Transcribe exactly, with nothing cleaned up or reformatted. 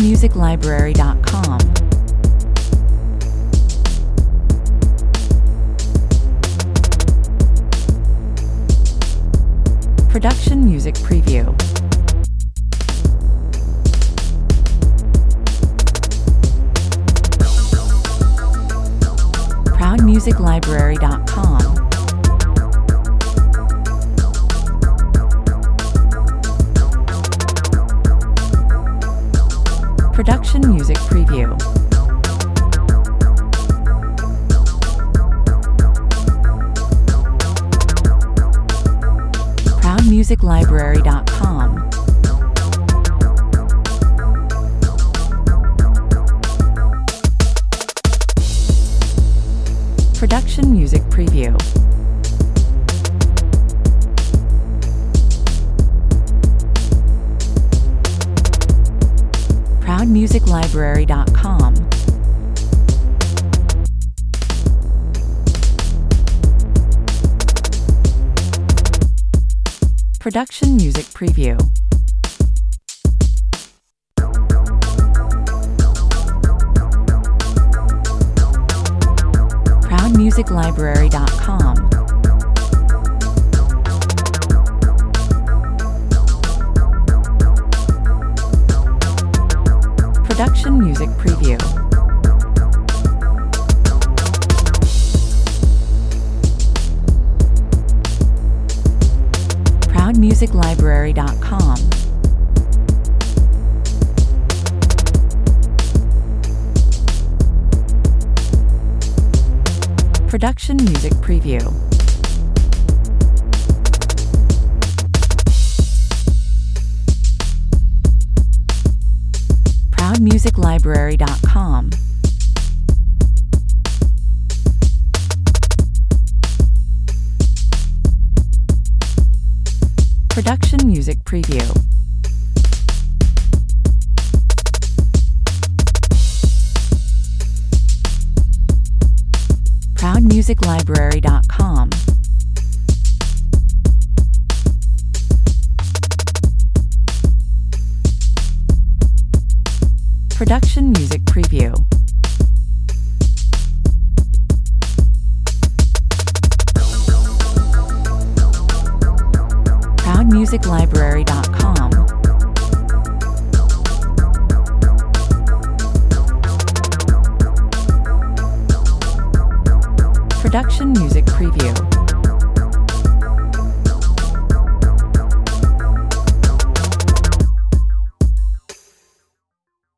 music library dot com. Production Music Preview. proud music library dot com. Production Music Preview. proud music library dot com. Production Music Preview. proud music library dot com. Production Music Preview. proud music library dot com. Production Music Preview. proud music library dot com. Production Music Preview. proud music library dot com. Production Music Preview. proud music library dot com. Production Music Preview. proud music library dot com. Production Music Preview.